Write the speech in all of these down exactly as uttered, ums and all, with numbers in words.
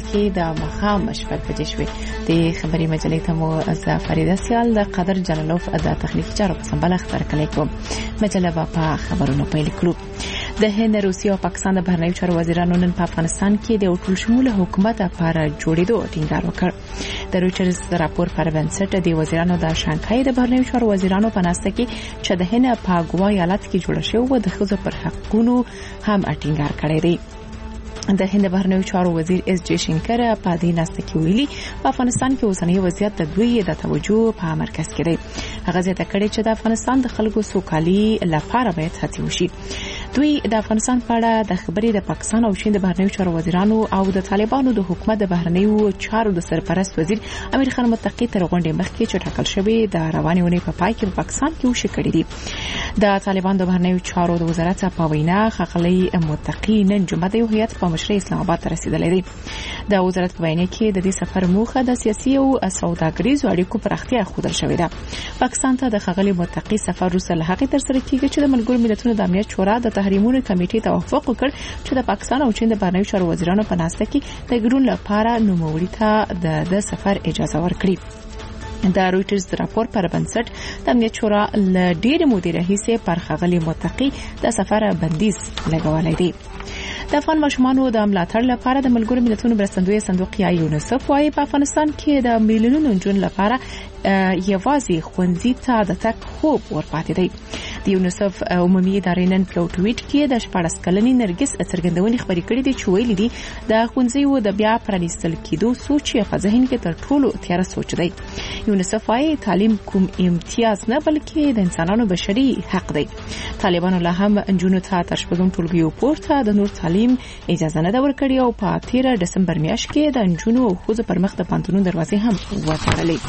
کې د مخام شپږ بجې شوې. د خبري مجلې ته مو از فریده سیال د قدر جلالوف د تخنیکی چارو په سمبال خبر کړی کوم. مجله په خبرونو پیل کړو. د هند، روسیې او پاکستان د بهرنیو چارو وزیرانو نن په افغانستان کې د ټول شموله حکومت لپاره جوړېدو ټینګار وکړ. د رویټرز راپور پر بنسټ د وزیرانو د شانګهای د بهرنیو چارو وزیرانو په ناسته کې چې د هند په ګوا ایالت کې جوړ شوی و د ښځو پر حقوقو هم ټینګار کړی دی. د هند بهرنیو چارو وزیر اس جے شنکر په دې ناسته کې ویلي په افغانستان کې اوسنی وضعیت د دوی د توجه په مرکز کې دی. هغه زیاته کړې چې د افغانستان د خلکو سوکالي لپاره باید هڅې وشي. دوی د افغانستان په اړه د خبرې د پاکستان او چین د بهرنیو چارو وزیرانو او د طالبانو د حکومت د بهرنیو چارو د سرپرست وزیر امیر خان متقی تر غونډې مخکې چې ټاکل شوی د روانې ونې په پای کې په پاکستان کې وشي کړی دی. د طالبان د بهرنیو چارو د وزارت په وینا خغلی متقی نن جمعه د یو هیئت په مشرۍ اسلام آباد ته رسیدلی دی. د وزارت په وینا کې د دې سفر موخه د سیاسي او سوداګریزو اړیکو پراختیا ښودل شوې ده. پاکستان ته د خغلی متقی سفر وروسته له هغې ترسره کیږي چې د ملګرو ملتونو د امنیت شورا د تحریمونو کمیټې توافق وکړ چې د پاکستان او چین د بهرنیو چارو وزیرانو په ناسته کې د ګډون لپاره نوموړي ته د سفر اجازه ورکړي. د رویټرز راپور پر بنسټ د امنیت شورا ل ډېر مودې راهیسې پر خغلی متقی د سفر بندیز لګولای دی. د افغان ماشومانو د ملاتړ لپاره د ملګرو ملتونو مرستندوی صندوق یا یونیسف وايي په افغانستان کې د میلیونونو نجونو لپاره یوازې ښوونځي ته د تګ خوب ورپاتې دی. د یونیسف عمومي ادارې نن په ټویټ کې د شپاړس کلنې نرګس څرګندونې خبرې کړې دي چې ویلي دي د ښوونځیو د بیا پرانیستل کېدو سوچ یې په ذهن کې تر ټولو تیاره سوچ دی. یونیسف وايي تعلیم کوم امتیاز نه بلکې د انسانانو بشري حق دی. طالبانو له هم نجونو ته تر شپږم ټولګیو پورته د نور تعلیم اجازه نه ورکړي او په تیر دسمبر میاشت کې د نجونو او ښځو پر مخ د پانتونو دروازې هم وتړلې.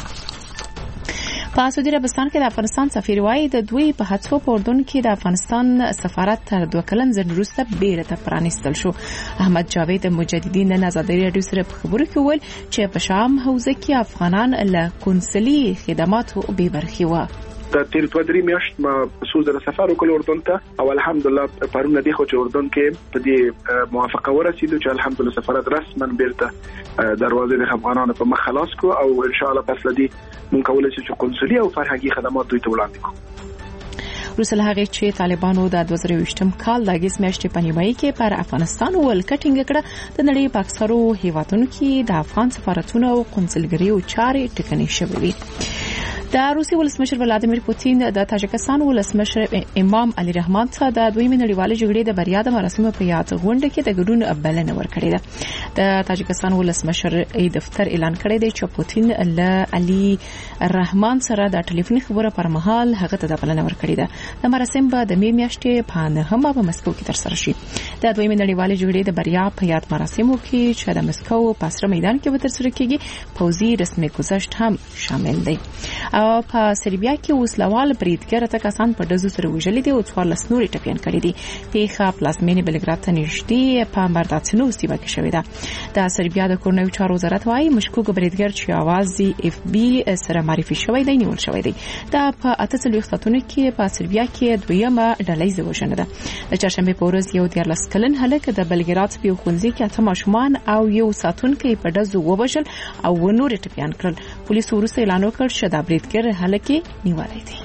په سعودي عربستان کې د افغانستان سفیر وايي د دوی په هڅو په اردن کې د افغانستان سفارت تر دوه کلن ځنډ وروسته بیرته پرانیستل شو. احمد جاوید مجددي نن ازادي راډیو سره په خبرو کې وویل چې په شام حوزه کې افغانان له قونسلي خدماتو بې برخې وو. د تیر دوه درې میاشت ما څو ځله سفر وکړ اردن ته او الحمدلله پرونه دی خو چې اردن کې په دې موافقه ورسېدو چې الحمدلله سفارت رسما بیرته دروازې د افغانانو په مخ خلاص کو او ان شاء الله پس لدی مونږ کولای شو چې قونسلي او فرهنګي خدمات دوی ته وړاندې کوو. روسل هغه چې طالبانو د دوه زره ویشتم کال د اگست میاشتې په نیمایي کې پر افغانستان ولکټینګ کړه د نړۍ په اکثرو هیوادونو کې د افغان سفارتونو او قونسلګریو چارې ټکنۍ شوې. د روسي ولسمشر ولادیمیر پوتین د تاجکستان ولسمشر امام علي رحمان ته د دویمې نړیوالې جګړې د بریا د مراسمو په یاد غونډه کې د ګډون بلنه ورکړې ده. د تاجکستان ولسمشر دفتر اعلان کړی دی چې پوتین له علي رحمان سره د ټلیفوني خبرو پر مهال هغه ته د بلنه ورکړې ده. د مراسم به د می میاشتې په نهمه په مسکو کې ترسره شي. د دویمې نړیوالې جګړې د بریا په یاد مراسمو کې چې د مسکو په سره میدان کې به ترسره کیږي پوځي رسمي گذشت هم شامل دی. او په سربیا کې وسلوال بریدګر ته کسان په دزو سره وژلي دي او څوارلس نورې ټپيان کړي دي. پیښه پلازمینې بلګراد ته نږدې په مرداتنو سیمه کې شوې ده. د سربیا د کورنیو چارو وزارت وايي مشکوک بریدګر چې اوازي اف بي سره معرفي شوی دی نیول شوی دی. دا په اته څلوېښت ساعتونو کې په سربیا کې دویمه ډلهیزه وژنه ده. د چهارشنبه په ورځ یو دیارلس کلن هلک د بلګراد په ښوونځي کې اته ماشومان او یو ساتونکي په دزو ووژل او نورې ټپيان کړل. پولیسو وروسته اعلان وکړ چې دا بریدګر هلکه نیولای دی.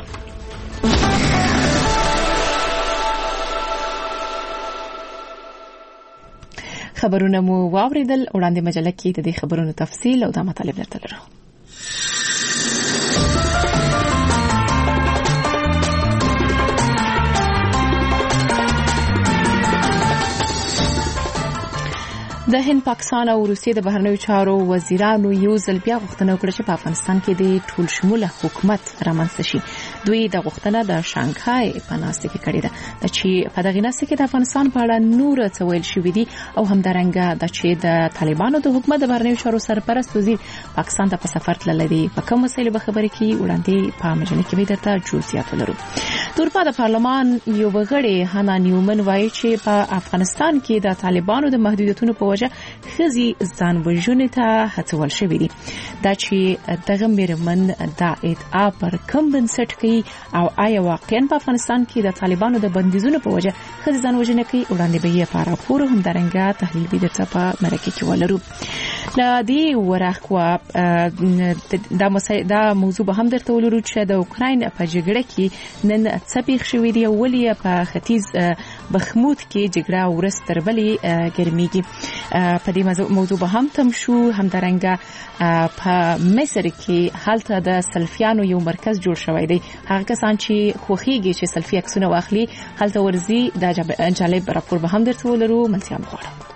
خبرونه مو واوریدل. وړاندې مجله کې د دې خبرونو تفصیل او د مطالب درته لرو. د هند، پاکستان او روسیې د بهرنیو چارو وزیرانو یو ځل بیا غوښتنه وکړه چې په افغانستان کې د ټول شموله حکومت رامنځته شي. دوی د غوښتنه د شانګهای په ناسته کې کړې ده چې په دغه ناسته کې د افغانستان په اړه نور څه ویل شوی دي او همدارنګه د چې د طالبانو د حکومت د بهرنیو چارو سرپرست وزیر پاکستان ته په سفر تللی دی. په کوم مسایلو به خبرې کوي وړاندې په مجله کې به درته جزئیات ولرو. د اروپا د پارلمان یو غړی هانا نیومن وایي چې په افغانستان کې د طالبانو د محدودیتونو په وجه ښځې ځان وژنې ته هڅول شوې دي. دا چې دغه میرمن دا ادعا پر کوم بنسټ کوي او آیا واقعا په افغانستان کې د طالبانو د بندیزونو په وجه ښځې ځان وژنه کوي، وړاندې به یې په راپور همدارنګه تحلیل به درته په مرکه کې ولرو. له دې ورخوا دا دا موضوع به هم درته ولرو چې د اوکراین په جګړه کې نن څه پیښ شوي دي، ولې په ختیځ بخمود کې جګړه ورځ تر بلې ګرمیږي. په دې موضوع به هم تم شو. همدارنګه په مصر کې هلته د سلفیانو یو مرکز جوړ شوی دی. هغه کسان چې خوخیږي چې سلفي عکسونه واخلي هلته ورزي. دا جالب راپور به هم درته ولرو. منسیان غواړم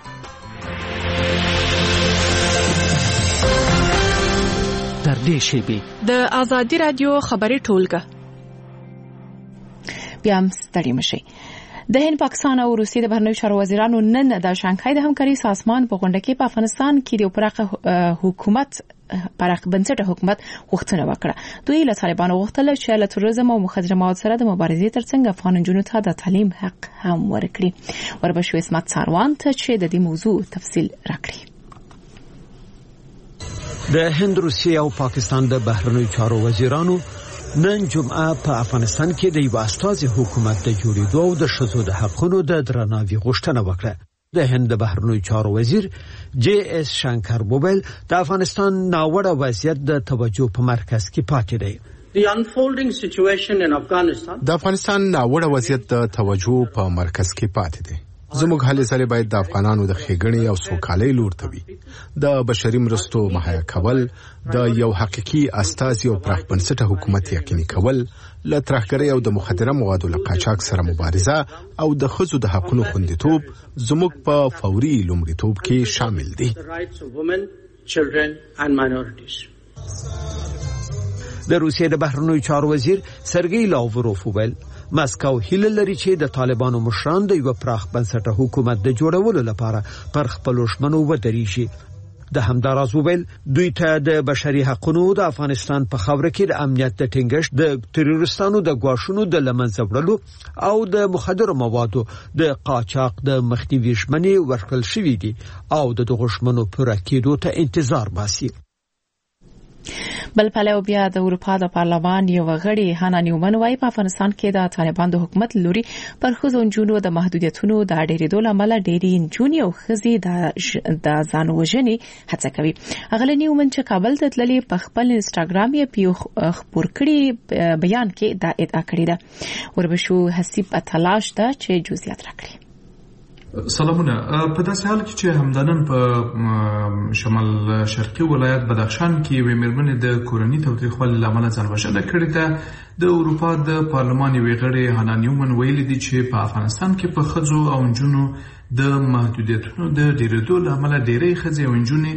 در دې شیبې د آزادي رادیو خبري ټولګه بیا هم ستړي مشي. د هند، پاکستان او روسیې د بهرنیو چارو وزیرانو نن د شانګهای د همکاري سازمان په غونډه کې په افغانستان کې د پراخ حکومت پراخ بنسټه حکومت غوښتنه وکړه. دوی له طالبانو غوښتل چې له تروریزم او مخدره مواد سره د مبارزې ترڅنګ افغان نجونو ته د تعلیم حق هم ورکړي. وربشو اسمت ساروان ته چې د دې موضوع تفصیل راکړي. د هند، روسیې او پاکستان د بهرنیو چارو وزیرانو نن جمعه په افغانستان کې د یو استازي حکومت د جوړېدو او د ښځو د حقوقو د درناوي غوښتنه وکړه. د هند د بهرنیو چارو وزیر جی اس شانکر بوبل د افغانستان ناوړه وضعیت د توجه په مرکز کې پاتې دی. د افغانستان ناوړه وضعیت د توجه په مرکز کې پاتې دی. زموږ هلې ځلې باید د افغانانو د ښېګڼې او سوکالۍ لور ته وي. د بشري مرستو مهیا کول، د یو حقیقي استازي او پراخ بنسټه حکومت یقیني کول، له ترهګرۍ او د مخدره موادو له قاچاق سره مبارزه او د ښځو د حقوقو خوندیتوب زموږ په فوري لومړیتوب کې شامل دي. د روسیې د بهرنیو چارو وزیر سرګی لاوروف وویل مسکو هیله لري چې د طالبانو مشران د یو پراخ بنسټه حکومت د جوړولو لپاره پر خپلو ژمنو ودرېږي. د همداراز وویل دوی ته د بشري حقوقو د افغانستان په خاوره کې د امنیت د ټینګښت، د تروریستانو د ګواښونو د لمنځه وړلو او د مخدره موادو د قاچاق د مخنیوي ژمنې ورکړل شوې دي او د دغو ژمنو پوره کېدو ته انتظار باسي. بل پلو بیا د اروپا د پارلمان یو غړي هانا نیومن وايي په افغانستان کې د طالبان د حکومت لوري پر ښځو نجونو د محدودیتونو د ډېرېدو لامل ډېری نجونې او ښځې د ځان وژنې هڅه کوي. هغه نیومن چې کابل ته تللې په خپل انسټاګرام یې پیو خبر کړي بیان کې دا ادعا کړې ده. وربشو حسیب تلاش ده چې جزئیات راکړي. سلامونه. په داسې حال کې چې همدانن په شمال شرقي ولایت بدخشان کې وې مېرمنې د کورنۍ تاوتریخوالي له امله ځان وژنه کړې ده. د اروپا د پارلمان یوې غړې هانا نیومن ویلي دي چې په افغانستان کې په ښځو او نجونو د محدودیتونو د ډېرېدو له امله ډېرې ښځې او نجونې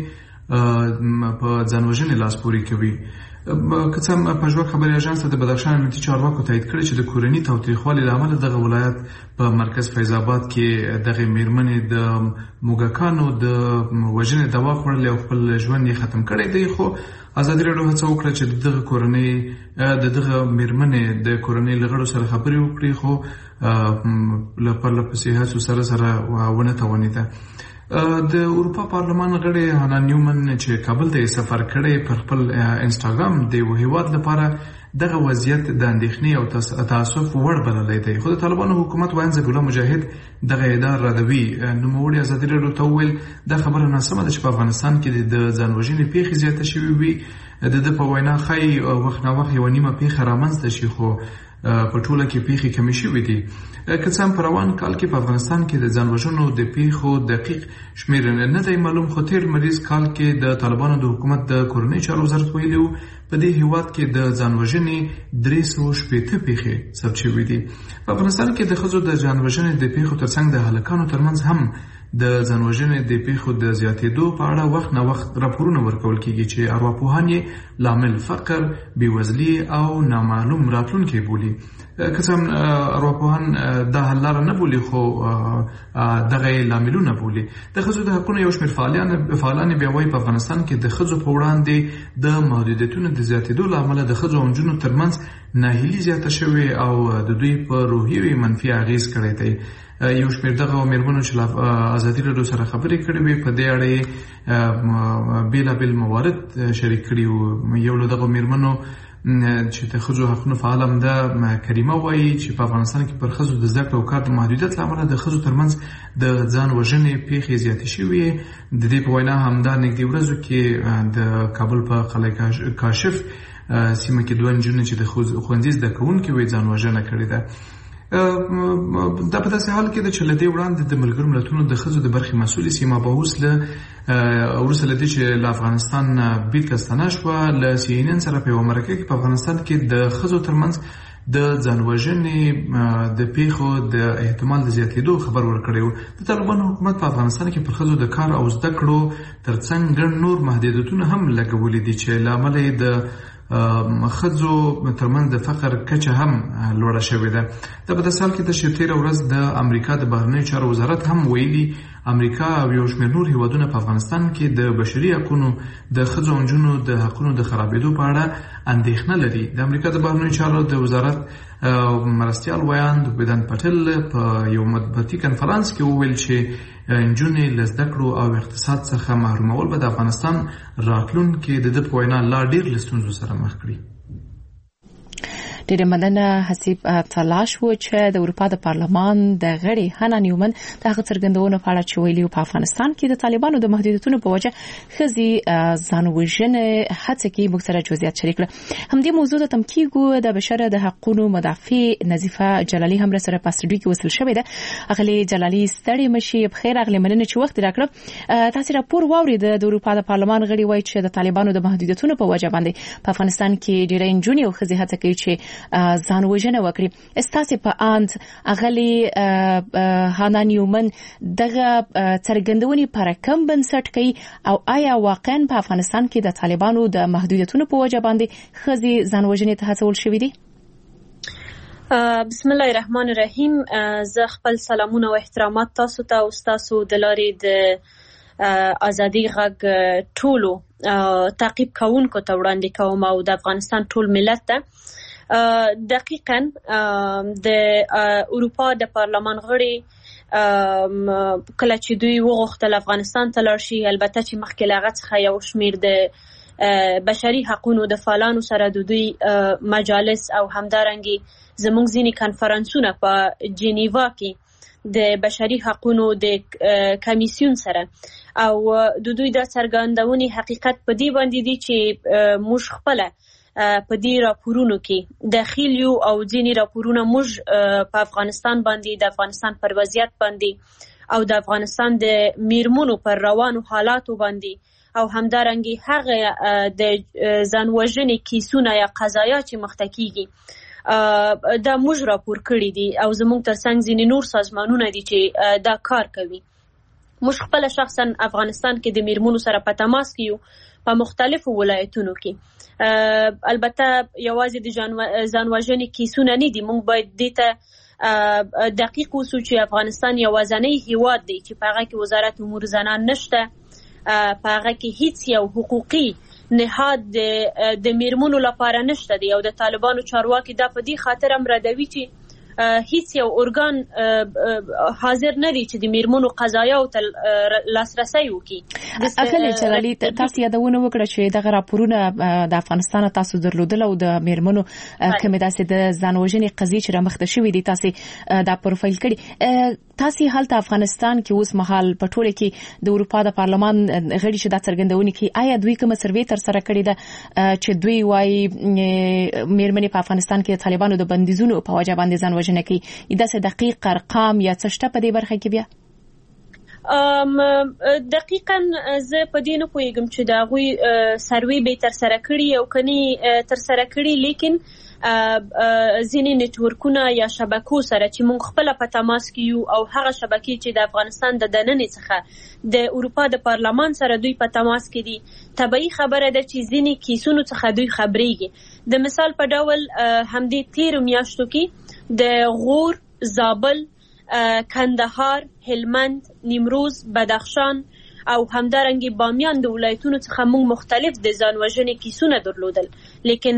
په ځان وژنې لاس پورې کوي. که څه هم پژواک خبري اژانس د بدخشان امنیتي چارواکو تایید کړی چې د کورنۍ تاوتریخوالي له امله دغه ولایت په مرکز فیض آباد کې دغه میرمنې د موږکانو د وژنې دوا خوړلې او خپل ژوند یې ختم کړی دی. خو ازادي راډیو هڅه وکړه چې دغه کورنۍ د دغه میرمنې د کورنۍ له غړو سره خبرې وکړي، خو له پرله پسې هڅو سره سره ونه توانېده. د اروپا پارلمان غړي هانا نیومن چې کابل ته سفر کړی پر خپل انسټاګرام د یو هیواد لپاره دغه وضعیت د اندېښنې او تاسف وړ بللی دی. خو د طالبانو حکومت وايي ذبیح الله مجاهد دغه ادعا ردوي. نوموړي ازادي راډیو ته وویل دا خبره ناسمه ده چې په افغانستان کې د ځان وژنې پیښې زیاته شوې وي. د ده په وینا ښایي وخت نه وخت یوه نیمه پیښه رامنځته شي، خو په ټوله کې پیښې کمې شوې دي. که څه هم په روان کال کې په افغانستان کې د ځان وژنو د پیښو دقیق شمېر نه دی معلوم، خو تیر لمریز کال کې د طالبانو د حکومت د کورنۍ چارو وزارت ویلي و په دې هیواد کې د ځان وژنې درې سوه شپېته پیښې ثبت شوې دي. په افغانستان کې د ښځو د ځان وژنې د پیښو ترڅنګ د هلکانو ترمنځ هم د ځان وژنې د پیښو د زیاتېدو په اړه وخت نه وخت راپورونه ورکول کېږي چې ارواپوهان یې لامل فقر، بېوزلي او نامعلوم راتلونکی بولي. که څه هم ارواپوهان دا حل لاره نه بولي، خو دغه یې لاملونه بولي. د ښځو د حقونو یو شمېر فعالان بیا وایي په افغانستان کې د ښځو په وړاندې د محدودیتونو د زیاتېدو له امله د ښځو او نجونو ترمنځ ناهیلي زیاته شوې او د دوی په روحیې منفي اغېز کړی دی. یو شمېر دغه مېرمنو چې ازادي راډیو سره خبرې کړې وې په دې اړه بېلابېل موارد شریک کړي وو. یو له دغه مېرمنو چې د ښځو حقونو فعال همدا کریمه وایي چې په افغانستان کې پر ښځو د زده کړې او کار د محدودیت له امله د ښځو ترمنځ د ځان وژنې پیښې زیاتې شوې. د دې په وینا همدا نږدې ورځو کې د کابل په قلعه کاشف سیمه کې دوه نجونې چې د ښوونځي زده کوونکې وې ځان وژنه کړې ده. دا په داسې حال کې ده چې له دې وړاندې د ملګرو ملتونو د ښځو د برخې مسؤلې سیما بهوس له وروسته له دې چې له افغانستان بیرته ستنه شوه له سی ان ان سره په یوه مرکه کې په افغانستان کې د ښځو ترمنځ د ځان وژنې د پیښو د احتمال د زیاتېدو خبر ورکړی و. د طالبانو حکومت په افغانستان کې پر ښځو د کار او زده کړو ترڅنګ ګڼ نور محدودیتونه هم لګولي دي چې له امله یې د ښځو ترمنځ د فقر کچه هم لوړه شوې ده. دا په داسې حال کې ده چې تېره ورځ د امریکا د بهرنیو چارو وزارت هم ویلي امریکا او یو شمېر نور هیوادونه په افغانستان کې د بشري حقونو د ښځو او نجونو د حقونو د خرابېدو په اړه اندېښنه لري. د امریکا د بهرنیو چارو د وزارت مرستیال ویاند ویدن پټل په یو مطبوعاتي کنفرانس کې وویل چې نجونې له زده کړو او اقتصاد څخه محرومول به د افغانستان راتلونکي د ده په وینا لا ډېر له ستونزو سره مخ کړي. ډېره مننه حسیب تلاش و چې د اروپا د پارلمان د غړي هانا نیومن د هغه څرګندونو په اړه چې ویلي په افغانستان کې د طالبانو د محدودیتونو په وجه ښځې ځان وژنې هڅه کوي. موږ سره جزئیات شریک کړل. همدې موضوع ته تم کېږو د بشر د حقوقو مدافع نظیفه جلالي هم سره په سټډیو کې وصل شوې ده. اغلې جلالي ستړي مشي بخیر اغلې مننه چې وخت راکړه. تاسو راپور واورید د اروپا د پارلمان غړي وایي چې د طالبانو د محدودیتونو په وجه باندې په افغانستان کې ډېرې نجونې او ښځې هڅه کوي چې ځان وژنه وکړي. استاسې په اند اغلې هانا نیومن دغه څرګندونې پر کوم بنسټ کوي او آیا واقعا په افغانستان کې د طالبانو د محدودیتونو په وجه باندې ښځې ځان وژنې ته هڅول شوې دي؟ بسم الله الرحمن الرحیم. زه خپل سلامونه او احترامات تاسو ته او تاسو د لارې د ازادي غږ ټولو تعقیب کوونکو ته وړاندې کوم او د افغانستان ټول ملت ته. دقیقاً د اروپا د پارلمان غړي کله چې دوی وغوښتل افغانستان ته لاړ شي، البته چې مخکې له هغه څخه یو شمېر د بشري حقوقو د فعالانو سره د دوی مجالس او همدارنګې زموږ ځینې کنفرانسونه په جنیوا کې د بشري حقوقو د کمیسیون سره او د دوی د څرګندونې حقیقت په دې باندې دي چې موږ خپله په دې راپورونو کې داخل یو او ځینې راپورونه موږ په افغانستان باندې د افغانستان پر وضعیت باندې او د افغانستان د میرمنو پر روانو حالاتو باندې او همدارنګې هغه د ځان وژنې کیسونه یا قضایا چې مخته کیږي دا موږ راپور کړي دي او زموږ ترڅنګ ځینې نور سازمانونه دي چې دا کار کوي. موږ خپله شخصا افغانستان کې د میرمنو سره په تماس کې یو په مختلفو ولایتونو کې. البته یوازې د ځان وژنې کیسونه نه دي، موږ باید دې ته دقیق اوسو چې افغانستان یوازینی هیواد دی چې په هغه کې وزارت امور زنان نشته، په هغه کې هیڅ یو حقوقي نهاد د میرمنو لپاره نشته دی او د طالبانو چارواکي دا په دې خاطر هم ردوي چې هیڅ یو ارګان حاضر نه دی چې د میرمنو قضایاو ته لاسرسی وکړي. اخلي جلالي تاسو یادونه وکړه چې دغه راپورونه د افغانستان تاسو درلودل او د میرمنو کومه داسې د ځان وژنې قضیې چې رامخته شوې دي تاسو دا پروفایل کړي. تاسو هلته افغانستان کې اوس مهال په ټوله کې د اروپا د پارلمان غړي چې دا څرګندونه کوي، آیا دوی کوم سروې تر سره کړی ده چې دوی وايي میرمنې په افغانستان کې طالبانو د بندیزونو په وجه باندې ځان وژنه کوي؟ دا څه دقیق ارقام یا څه شته په دې برخه کې؟ بیا دقیقاً زه په دې نه پوهېږم چې د هغوی سروې به تر سره کړي او کني تر سره کړي، لیکن ځینې نتورکونه یا شبکو سره چې موږ خپله په تماس کې یو او هغه شبکې چې د افغانستان د دننې څخه د اروپا د پارلمان سره دوی په تماس کې دي، طبیعي خبره ده چې ځینې کیسونو څخه دوی خبرېږي. د مثال په ډول همدې تیرو میاشتو کې د غور، زابل، کندهار، هلمند، نیمروز، بدخشان او همدارنګه بامیان د ولایتونو څخه موږ مختلف د ځان وژنې کیسونه درلودل. لیکن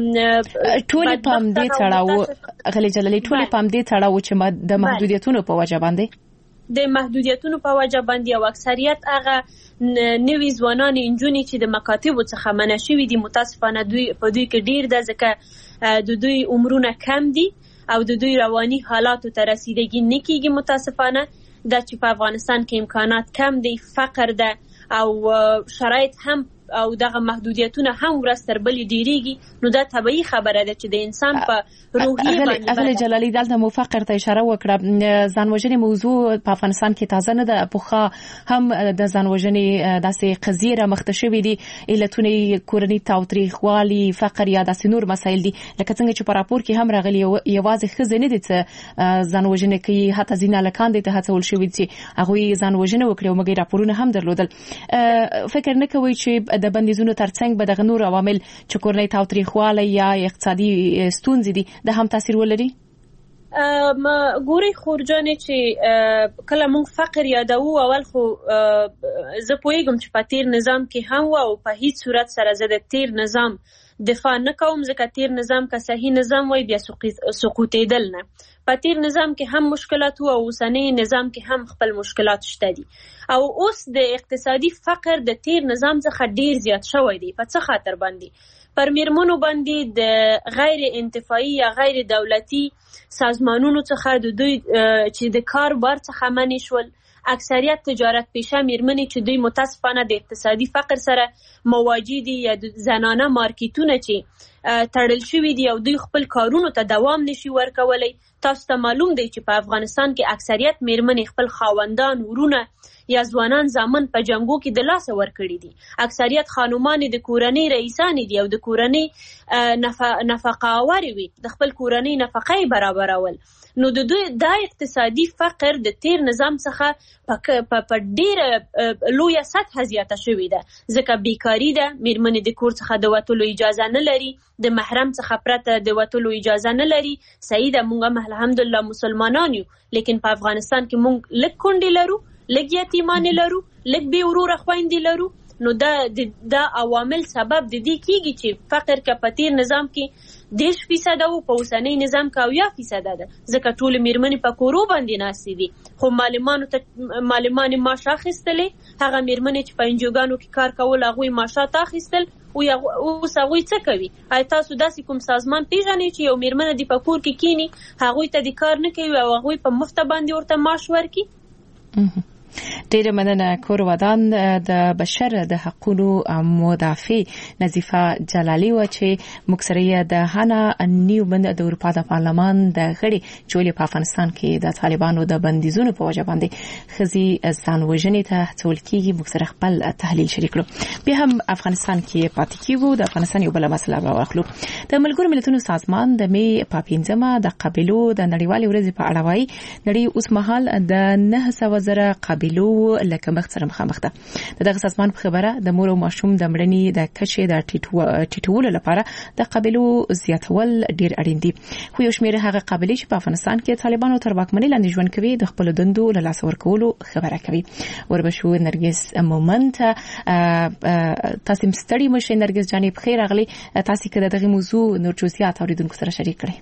ټول پام دې تړاو غلي جلالي ټول پام دې تړاو چې د محدودیتونو په وجه باندې د محدودیتونو په وجه باندې او اکثریت هغه نوي ځوانان انجونې چې د مکاتبو څخه منع شوي دي متاسفانه دوی په دوی کې ډیر ده ځکه د دوی عمرونه کم دي او د دوی رواني حالاتو ته رسیدګي نه کیږي متاسفانه دا چې په افغانستان کې امکانات کم دي فقر ده او شرایط هم او دغه محدودیتونه هم ورځ تر بلې ډیریږي نو دا طبيعي خبره ده چې د انسان په روحیه باندې اغلی جلالی دلته مو فقر ته اشاره وکړه ځان وژنې موضوع په افغانستان کې تازه نه ده پوخا هم د ځان وژنې داسې قضیې را مخته شوې دي علتونه کورنۍ تاوتریخوالي فقر یا داسې نور مسایل دي لکه څنګه چې په راپور کې هم راغلي یوازې ښځې نه دي چې ځان وژنې کوي حتی ځینې هلکان دي ته هڅول شوي چې هغوی ځان وژنه وکړي او مګر راپورونه هم درلودل فکر نه کوئ چې د بندیزونو ترڅنګ به دغه نور عوامل چې کورنۍ تاوتریخوالی یا اقتصادي ستونزې دي د هم تاثیر ولري؟ ما ګوري خورجانې چې کله موږ فقر یادوو اول خو زه پوهیږم چې په تیر نظام کې هم و او په هیڅ صورت سره زه د تیر نظام دفاع نه کوم ځکه تیر نظام که صحیح نظام وای بیا سقوطېدل نه په تیر نظام کې هم مشکلات وو او اوسنی نظام کې هم خپل مشکلات شته دي او اوس د اقتصادي فقر د تیر نظام څخه ډیر زیات شوی دی په څه خاطر باندې پر میرمنو باندې د غیر انتفاعي یا غیر دولتي سازمانونو څخه د دوی چې د کار بار څخه منع شول اکثریت تجارت پیشه میرمنې چې دوی متاسفانه د اقتصادي فقر سره مواجه دي یا د زنانه مارکیټونه چې تړل شوي دي او دوی خپل کارونو ته دوام نشي ورکولی تاسو ته معلوم دی چې په افغانستان کې اکثریت میرمنې خپل خاوندان ورونه یا ځوانان زامن په جنګو کې د لاسه ورکړي دي اکثریت خانومان د کورنۍ رئیسان دي او د کورنۍ نفقه اوري وي د خپل کورنۍ نفقه برابرول نو د دوی دا اقتصادي فقر د تیر نظام څخه په ډیره لویه سطح زیاته شوې ده ځکه بیکاری ده میرمنې د کور څخه د وتلو اجازه نه لري د محرم څخه پرته د وتلو اجازه نه لري صحیح ده موږ الحمدلله مسلمانان یو لیکن په افغانستان کې موږ لږ کونډې لرو لږ یتیمانې لرو لږ بې وروره خویندې لرو نو دا دا عوامل سبب د دې کیږي چې فقر کې په تیر نظام کې دیش فیصد او په اوسنی نظام کې اویا فیصد ده ځکه ټول میرمنې په کورو باندې ناستې دي خو معلمانو ته معلمان معاش اخیستلې هغه میرمنې چې په انجوګانو کې کار کول هغوی معاشات اخیستل او اوس هغوی څه کوي آیا تاسو داسې کوم سازمان پیژنئ چې یو میرمنه د په کور کې کینی هغوی ته د کار نه کوي او هغوی په مفته باندې ورته معاش ورکړي ډیره مننه کور ودان د بشر د حقوقو مدافع نظیفه جلالی و چې مکسریه د هانا نیومن د اروپا د پارلمان د غړي چولې په افغانستان کې د طالبانو د بندیزونو په وجه باندې خزي ځان وژنې ته هڅول کیږي مکسر خپل تحلیل شریک کړو به هم افغانستان کې پاتې کیږو د افغانستان یو بل مسله راوخلو د ملګرو ملتونو سازمان د می په پنځمه د قبيلو د نړیوالې ورځې په اړه وایي نړۍ اوس مهال د نه سوه زره قبيلو لکه مخ سره مخامخ ده دغه سازمان په خبره د مور او ماشوم د مړنی د کچې د ټیټولو لپاره د قبيلو زیاتول ډیر اړین دي خو یو شمېر هغه قبيلې چې په افغانستان کې طالبانو تر واکمنۍ لاندې ژوند کوي د خپل دندو له لاس ورکولو خبره کوي وربشو نرګس مومنت تاسو مستړی مشه نرګس جانې په خیر اغلی تاسو کده دغه موضوع نور جزئیات اوریدونکو سره شریک کړئ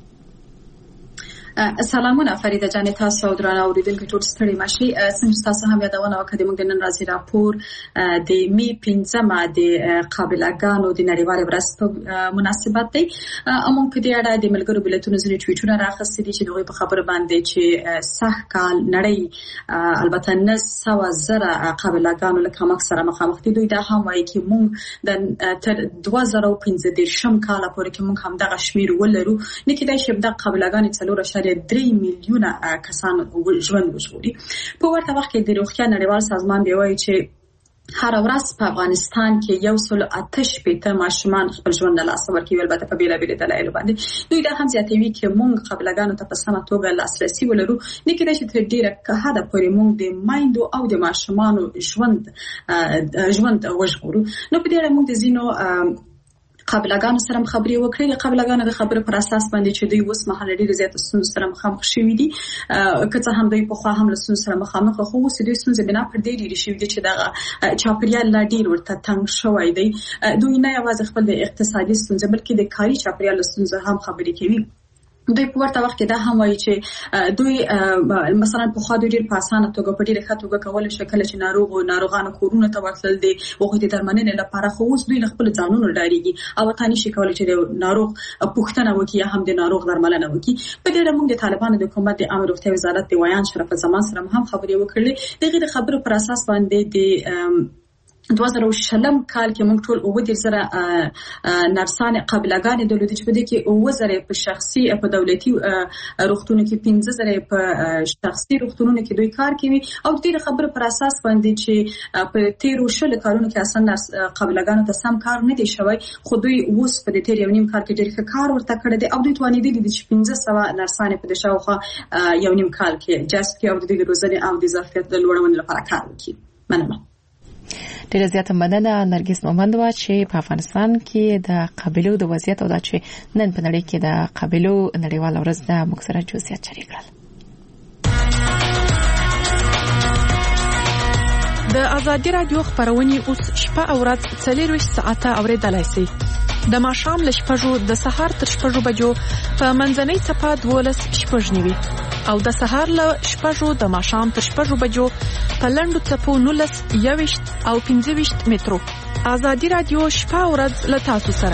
سلامونه فریده جان تاسو او درنه اوریدونکو ټول ستړي ماشي څنګه تاسو هم یادونه وکړه موږ د نن ورځې راپور د می پنځمه د قابلګانو د نړیوال ورځ مناسبت دی امون په دې اړه د ملګرو ملتونو ځینې ټویټونه راغستې دي چې دوی په خبره باندې چې صح کال نړۍ البته نه سوه زره قابلګانو له کمک سره مخامخ دي دوی دا هم وایي چې موږ د تر دوه زره او پنځه دېرشم کال پورې کې موږ هم دغه شمیر ولرو نه کېدای شي د قابلګانو څلور درې میلیونه کسان ژوند وژغوري په ورته وخت کې د روغتیا نړیوال سازمان دی وایي چې هر ورځ په افغانستان کې یو سل اته شپېته ماشومان خپل ژوند له لاسه ورکوي البته په بیلابیلو دلایلو باندې دوی دا هم زیاتوي چې موږ قبلګانو ته په سمه توګه لاسرسي ولرو نه کېدای چې تر ډیره حده پورې موږ د میندو او د ماشومانو ژوند ژوند وژغورو نو په دې اړه موږ د ځینو قابلګانو سره خبرې وکړي. د قابلګانو د خبرو پر اساس باندې چې دوی اوس مهال ډېر زیات ستونزې سره مخامخ شوي دي، که څه هم دوی په خوا هم له ستونزې سره مخامخ خو اوس دوی ستونزې بنا پر دې ډېرې شوي دي چې دغه چاپیریال لا ډېر ورته تنګ شوی دی. دوی نه یوازې خپل د اقتصادي ستونزې بلکې د کاري چاپیریال ستونزې هم خبرې کوي. دوی په ورته وخت کې دا هم وایي چې دوی مثلا په خوا دوی ډېر په اسانه توګه په ډېره ښه توګه کولی شي کله چې ناروغ او ناروغانو کورونو ته ورتلل دي هغوی د درملنې لپاره، خو اوس دوی له خپلو ځانونو ډارېږي او ورته نشي کولی چې د ناروغ پوښتنه وکړي یا هم د ناروغ درملنه وکړي. په دې اړه موږ د طالبانو د حکومت د عامه روغتیا وزارت د ویان شرف زمان سره هم خبرې وکړلې. دغه د خبرو پر اساس باندې د دوه زره شلم کال کې موږ ټول اووه دېرش زره نرسانې قابلګانې درلودې چې په دې کې اووه زره په شخصي په دولتي روغتونونو کې، پنځه زره په شخصي روغتونونو کې دوی کار کوي. او د دې خبرو پر اساس باندې چې په تیرو شلو کارونو کې اصلا قابلګانو ته سم کار نه دی شوی، خو دوی اوس په دې تیر یو نیم کال کې ډېر ښه کار ورته کړی دی او دوی توانېدلي دي چې پنځه سوه نرسانې په دې شاوخوا یو نیم کال کې جذب کړي او د دې د روزنې او د ظرفیت د لوړونې لپاره کار وکړي. مننه. ډېره زیاته مننه نرګس محمد وا چې په افغانستان کې د قبیلو د وضعیت او د چې نن په نړۍ کې د قبیلو نړیواله ورځ د موږ سره جزئیات شریک کړل. د ازادي رادیو خبرونه اوس شپه او ورځ څلور ساعته اوریدلای شئ. د ماښام له شپږو د سهار تر شپږو بجو په منځنۍ څپه دولس شپږ نیوي او د سهار له شپږو د ماښام تر شپږو بجو په لنډو څپو نولس یوویشت او پنځه ویشت مترو. ازادي رادیو شپه او ورځ له تاسو سره.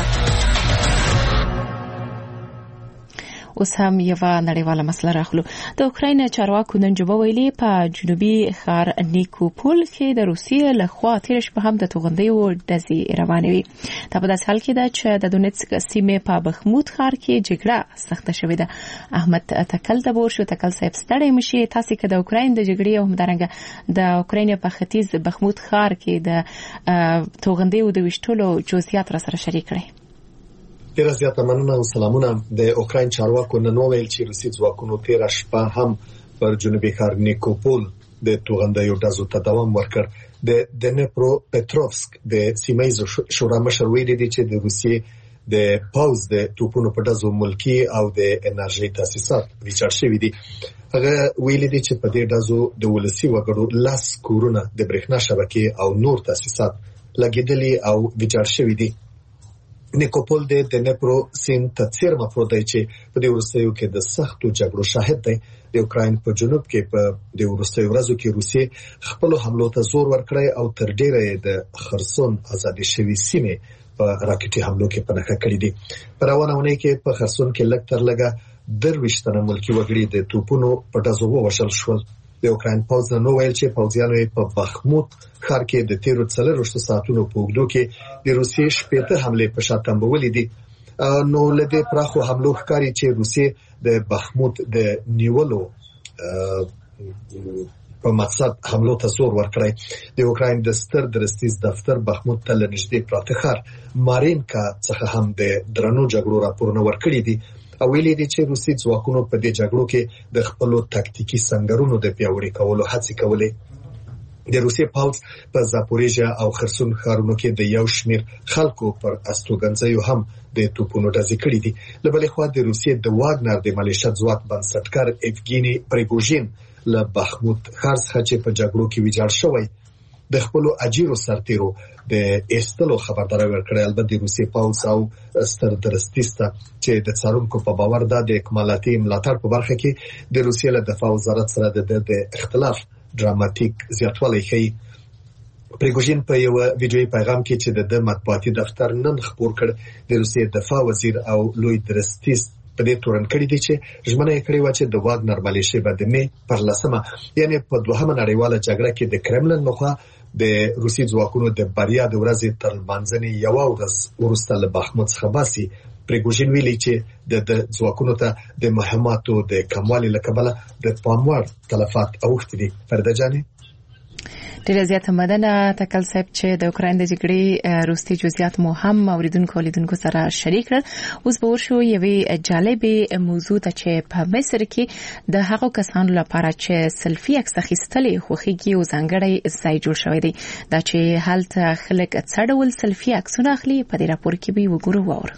اوس هم یو نړیواله مسله راخلو. د اوکراین چارواکو نن جوبه ویلي په جنوبي ښار نیکوپول کې د روسیې له خوا تیر شپه هم د توغندیو ډزې روانې وي. دا په داسې حال کې ده چې د دونیتسک سیمې په بخموت ښار کې جګړه سخته شوې ده. احمد تکل د بور شو تکل صاحب ستړی مشي تاسو کې د اوکراین د جګړې او همدارنګه د اوکراین په ختیځ بخموت ښار کې د توغندیو د وشتلو جزئیات را سره شریک کړئ. ډیره زیاته مننه او سلامونه. د اوکراین چارواکو نن وویل چې روسي ځواکونو تیر شپه هم پر جنوبي ښار نیکوپول د توغندیو ډزو ته دوام ورکړ. د دنپرو پټروفسک د سیمایي شورا مشر ویلي دی چې د روسیې د پاوز د توپونو په ډزو ملکی او د انرژي تاسیسات ویجاړ شوي دي. هغه ویلي دی چې په دې ډزو د ولسي وګړو لاس کورونه د برېښنا شبکې او نور تاسیسات لګیدلي او ویجاړ شوي دي. نیکوپول د دنپرو سیند ته څیرمه پروت دی چې په دې وروستیو کې د سختو جګړو شاهد دی. د اوکراین په جنوب کې په دې وروستیو ورځو کې روسیې خپل حملو ته زور ورکړی او تر ډیره د خرسون آزادي شوی سیمې په راکټي حملو کې پنهخه کړې دي. په روانه اونۍ کې په خرسون کې لږ تر لږه درویشت تنه ملکي وګړي د توپونو په ډزو ووژل شول. د اوکراین پوځ نن ویل چې پوځیانو په بخموت ښار کې د تیرو څلورویشتو ساعتونو په اوږدو کې د روسیې شپېته حملې په شا تنبولې دي. نو له دې پراخو حملو ښکاري چې روسیې د بخموت د نیولو په مقصد حملو ته زور ورکړی. د اوکراین د ستر درستیز دفتر بخموت ته له نږدې پراته ښار مارینکا څخه هم د درنو جګړو راپورونه ورکړي دي او ویلي دي چې روسي ځواکونو په دې جګړو کې د خپلو تاکتیکي سنگرونو د پیاوړي کولو هڅې کولې. د روسي پوځ په زاپوریژیا او خرسون ښارونو کې د یو شمیر خلکو پر استوګنځیو هم د توپونو ډزې کړې دي. له بلې خوا د روسیې د واګنر د ملیشه ځواک بنسټګر ایفګینی پریګوژین له بخموت ښار څخه چې په جګړو کې ویجاړ شوی د خپلو اجیرو سرتیرو د ایستلو خبرداری ورکړی. البته د روسي پوځ او ستر درستیسته چې د څارونکو په باور ده د اکمالاتي ملاتړ په برخه کې د روسیې له دفاع وزارت سره د د اختلاف ډراماتیک زیاتوالی ښیي. پریګوژین په یو ویډیویي پیغام کې چې د مطبوعاتي دفتر نن خپور کړ د روسیې دفاع وزیر او لوی درستیست په دې تورن کړی دی چې ژمنه یې کړې و چې د واګنر ملیشې به د مې پر لسمه یعنی په دوهمه نړیواله جګړه کې د کرملن لخوا د روسي ځواکونو د بریا د ورځې تر لمانځنې یوه ورځ وروسته له بخموت څخه باسي. پریګوژین ویلي چې د ځواکونو ته د مهماتو د کموالي له کبله د پام وړ تلفات اوښتي دي. فرده جانې ډیره زیاته مننه تکل صاحب چې د اوکرين د جګړې روسي جزئیات مو هم اوریدونکو لیدونکو سره شریک کړل. اوس به ورشو یوې جالبې موضوع ته چې په مصر کې د هغو کسانو لپاره چې سلفي عکس اخیستلې خوخيږي او ځانګړی ځای جوړ شوی دی دا چې هلته خلک څړول سلفي عکسونه اخلي. په دې راپور کې به وګورو وره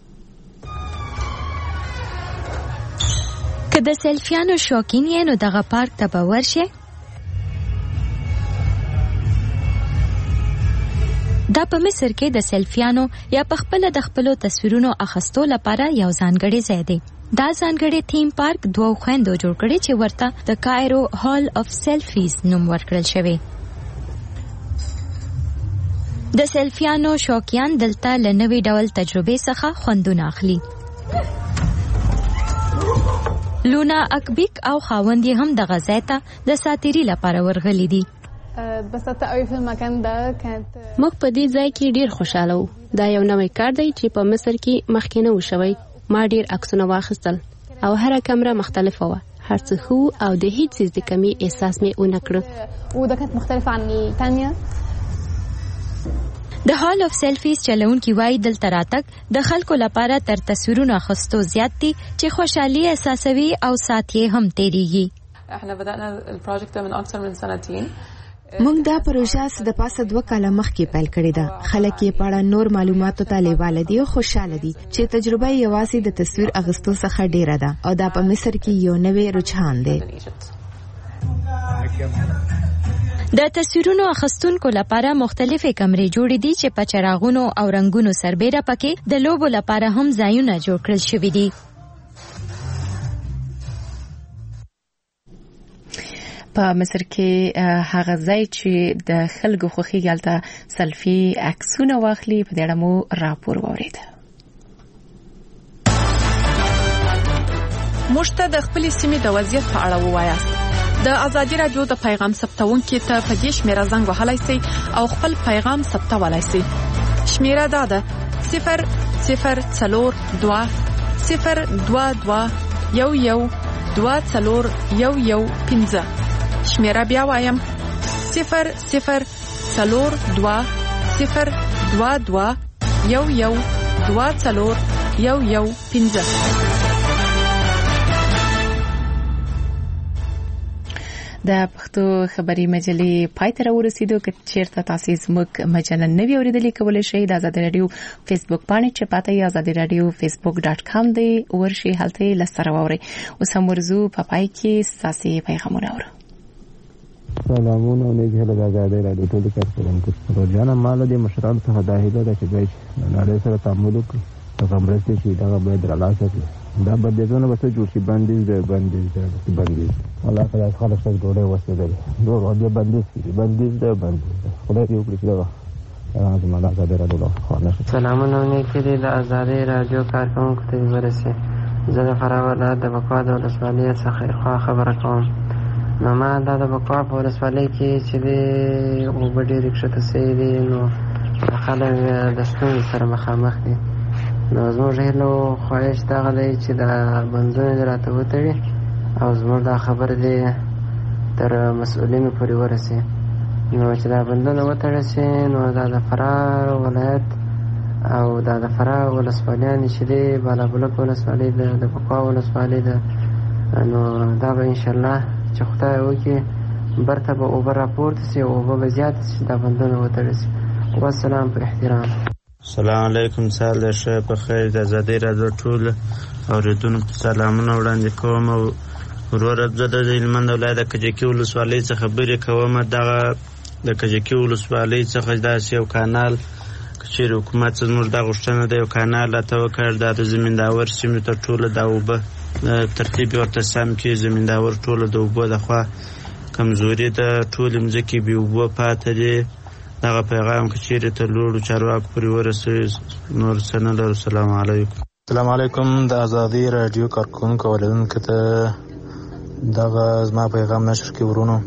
که د سلفیانو شوقین یې نو دغه پارک ته به ورشئ. دا په مصر کې د سلفیانو یا په خپل د خپلو تصویرونو اخیستو لپاره یو ځانګړی ځای دی. دا ځانګړی تیم پارک دوه خويندو جوړ کړی چې ورته د کایرو هال اف سیلفیز نوم ورکړل شوی. د سلفیانو شوقیان دلته له نوې ډول تجربې څخه خوندونه اخلي. لونا اکبیک او خاوند یې هم دغه ځای ته د ساتیري لپاره ورغلي دي. بسطه قوي په مکان دا كانت موږ په دې ځای کې ډیر خوشاله وو. دا یو نوې کار دی چې په مصر کې مخکې نه وشوي. ما ډیر عکسونه واخیستل او هر کیمرا مختلفه و. هر څه خو او د هیڅ څه د کمی احساس مې ونه کړ. او دا كانت مختلفه عن الثانيه. د هال اف سیلفیز چلونکي وایي دلته راتګ د خلکو لپاره تر تصویرونو اخیستو زیات دي چې خوشحالي احساسوي او ساعت یې هم تیریږي. احنا بدأنا البروجكت من اكثر من سنتين. موږ دا پروژه د پاسه دوه کاله مخکې پیل کړې ده. خلک یې په اړه نور معلوماتو ته لیواله دي او خوشاله دي چې تجربه یې یوازې د تصویر اخیستو څخه ډیره ده او دا په مصر کې یو نوې رجحان دی. د تصویرونو اخیستونکو لپاره مختلفې کمرې جوړې دي چې په چراغونو او رنگونو سربېره پکې د لوبو لپاره هم ځایونه جوړ کړل شوي دي. په مصر کې هغه ځای چې د خلکو خوخي غلطه سلفي عکسونه واخلي په دې اړه مو راپور وورید. مشته د خپل سیمې د وضعیت په اړه ووایاست. د ازادي رادیو د پیغام ثبتونکو ته په دې شمیره زنګ وهلای شئ او خپل پیغام ثبتولای شئ. شمیره دا ده صفر صفر څلور دوه صفر دوه دوه یو یو دوه څلور یو یو پنځه. شمیره بیا وایم صفر صفر څلور دوه صفر دوه دوه یو یو دوه څلور یو یو پنځه. د پښتو خبري مجلې پای ته ورسېدو. که چیرته تاسو زموږ مجله نوی اوریدلې کولای شئ د آزادي رادیو فیسبوک باندې چې پاته یې آزادي رادیو فیسبوک ډاټ کام دی ورشي هلته لسره ووري. اوس هم ورزو په پای کې تاسو پیغامونه اورو. سلامونه نه جهل د آزادي رادیو ټول کارکونکو روزانه مال د مشرانو څخه د هیله د چې دوی نړۍ سره تعامل وکړي څنګه مرسته شي دا به درلاسه کړي. دا بندیزونه به څه جوړ شي بندیز دی بندیز دی بندیز الله تعالی خالص څخه ډوړې وسیدل نور او دې بندیز دی بندیز دی بندیز خدای یو کړی دا لازم الله تعالی رادیو خانه. سلامونه نه کړي د آزادي رادیو کارکونکو ته ورسې. زه د فراه ولایت د بکوا د ولسوالۍ څخه خبره کوم. نو ما دا د بکوا په ولسوالۍ کې چې دی او په ډېر کښته سي دي نو خلک د ستونزې سره مخامخ دي. نو زموږ هیلو خواهش دغه دی چې دا بندونه راته وتړي او زموږ دا خبر دی تر مسؤلینو پورې ورسي. نو چې دا بندونه وتړل سي نو دا د فراه ولایت او دا د فراه ولسوالیانې چې دی بالابلوک ولسوالۍ ده د بکوا ولسوالۍ ده نو دا به انشاءالله چې خدای وکړي برته به اوبه راپورته سي او اوبه به زیاته سي چې دا بندونه وتړل سي. والسلام په احترام. السلام علیکم. سال د ښه په خیر د آزادي رادیو ټول اوریدونکو سلامونه وړاندې کوم. او وروره زه د هلمند ولایت د کجکي ولسوالۍ څخه خبرې کوم. دغه د کجکي ولسوالۍ څخه داسې یو کانال چې حکومت زموږ د غوښتنه د یو کانال راته وکړ دا د زمینداور سیمې ته ټوله د اوبه ترتیب ورته سم کړي. زمینداور ټوله د اوبو د خوا کمزوري ده ټولې مځکې بې اوبو پاته دي. دغه پیغام که چیرې ته لوړو چارواکو پورې ورسوي نور څه نه لرو. السلام علیکم. السلام علیکم. د آزادي رادیو کارکونکو اوریدونکو ته دغه زما پیغام نشر کې ورونو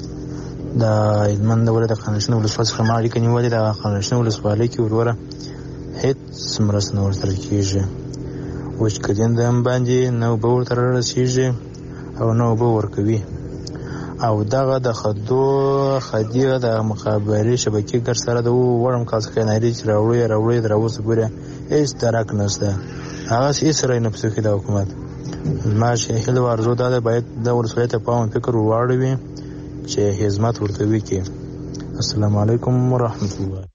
د هلمند ولایت د قانشنه ولسوالۍ څخه ما اړیکه نیولې ده. قانشنه ولسوالۍ کې وروره هېڅ مرسته نه ورسره کېږي. وچکالي هم باندې نه اوبه ورته رارسېږي او نه اوبه ورکوي او دغه د خدو خدیه د مخابري شبکې ګر سره د وړم کاس کې نه لري چې راوړي راوړي دروازه ګوره هیڅ درک نشته هغه هیڅ سره نه پسې د حکومت ما چې هله ورزو دا باید د ولسوالۍ ته پام فکر وواړوي چې خدمت ورته وکړي. السلام علیکم ورحمت الله.